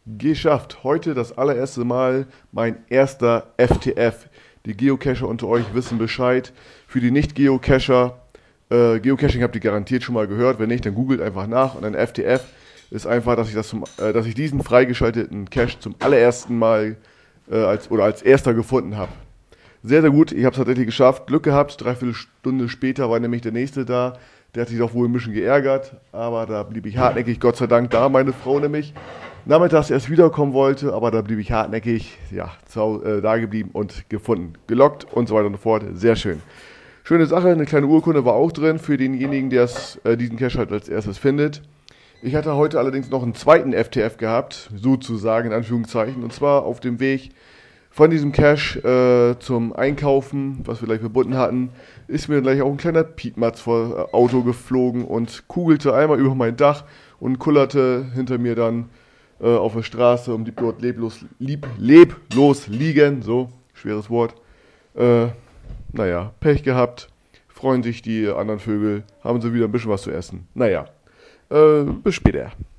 Geschafft. Heute das allererste Mal mein erster FTF. Die Geocacher unter euch wissen Bescheid. Für die Nicht-Geocacher, Geocaching habt ihr garantiert schon mal gehört. Wenn nicht, dann googelt einfach nach. Und ein FTF ist einfach, dass ich diesen freigeschalteten Cache zum allerersten Mal als erster gefunden habe. Sehr, sehr gut. Ich habe es tatsächlich geschafft. Glück gehabt. Dreiviertel Stunde später war nämlich der nächste da. Der hat sich doch wohl ein bisschen geärgert. Aber da blieb ich hartnäckig. Gott sei Dank da meine Frau nämlich nachmittags erst wiederkommen wollte. Aber da blieb ich hartnäckig. Ja, da geblieben und gefunden. Gelockt und so weiter und so fort. Sehr schön. Schöne Sache. Eine kleine Urkunde war auch drin für denjenigen, der diesen Cache halt als erstes findet. Ich hatte heute allerdings noch einen zweiten FTF gehabt. Sozusagen in Anführungszeichen. Und zwar auf dem Weg von diesem Cache zum Einkaufen, was wir gleich verbunden hatten, ist mir gleich auch ein kleiner Piepmatz vor Auto geflogen und kugelte einmal über mein Dach und kullerte hinter mir dann auf der Straße und blieb dort leblos liegen. So, schweres Wort. Naja, Pech gehabt. Freuen sich die anderen Vögel, haben sie wieder ein bisschen was zu essen. Naja, bis später.